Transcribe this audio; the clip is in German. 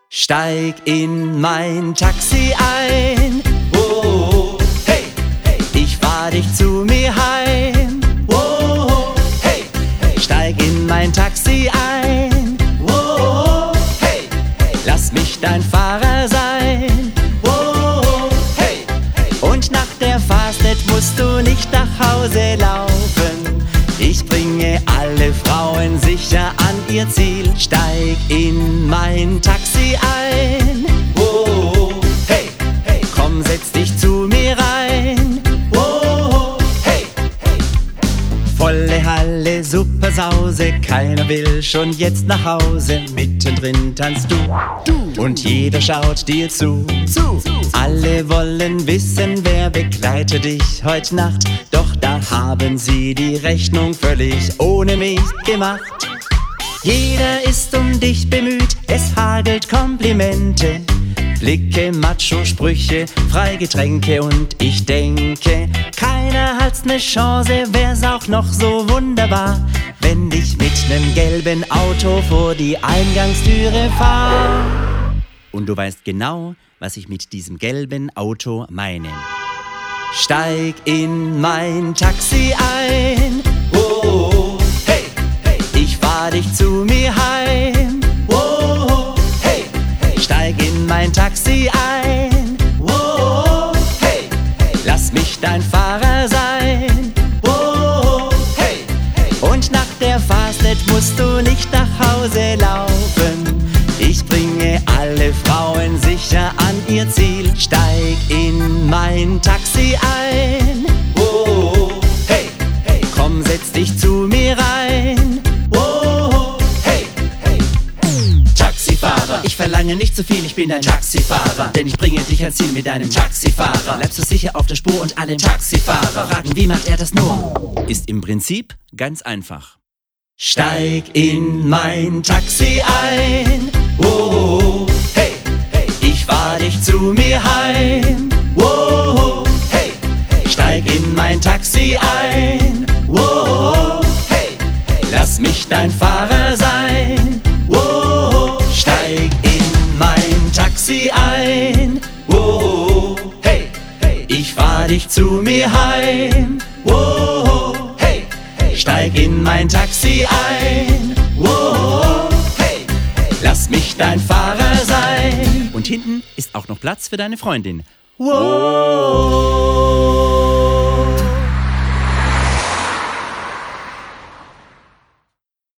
Steig in mein Taxi ein. Oh, hey, hey. Ich fahr dich zu mir heim. Oh, hey, hey. Steig in mein Taxi ein. Oh, hey, hey. Lass mich dein Fahrer sein. Oh, hey, hey. Und nach der Fastnet musst du nicht nach Hause laufen. Ich bringe alle Frauen sicher an ihr Ziel. Steig in mein Taxi ein. Oh, hey, hey. Komm, setz dich zu mir rein. Oh, hey, hey. Volle Halle, super Sause. Keiner will schon jetzt nach Hause. Mittendrin tanzt du und jeder schaut dir zu. Alle wollen wissen, wer begleitet dich heute Nacht. Doch da haben sie die Rechnung völlig ohne mich gemacht. Jeder ist um dich bemüht, es hagelt Komplimente, Blicke, Macho-Sprüche, Freigetränke und ich denke, keiner hat's ne Chance, wär's auch noch so wunderbar, wenn ich mit nem gelben Auto vor die Eingangstüre fahr. Und du weißt genau, was ich mit diesem gelben Auto meine. Steig in mein Taxi ein. Oh, hey, hey. Ich fahr dich zu mir heim. Oh, hey, hey. Steig in mein Taxi ein. Oh, hey, hey. Lass mich dein Fahrer sein. Oh, hey, hey. Und nach der Fastnet musst du nicht nach Hause laufen. Ich bringe alle Frauen sicher an ihr Ziel. Steig in mein Taxi ein. Oh, hey, hey. Komm, setz dich zu mir rein. Oh, hey, hey. Taxifahrer, ich verlange nicht zu viel, ich bin dein Taxifahrer. Denn ich bringe dich ans Ziel mit deinem Taxifahrer. Bleibst du sicher auf der Spur und alle Taxifahrer fragen, wie macht er das nur? Ist im Prinzip ganz einfach. Steig in mein Taxi ein. Oh, hey, hey. Ich fahr dich zu mir heim. Oh, hey, hey. Steig in mein Taxi ein. Oh, hey, hey. Lass mich dein Fahrer sein. Oh, steig in mein Taxi ein. Oh, hey, hey. Ich fahr dich zu mir heim. Oh, hey, hey. Steig in mein Taxi ein. Oh, hey, hey. Lass mich dein Fahrer sein. Und hinten ist auch noch Platz für deine Freundin. Wow.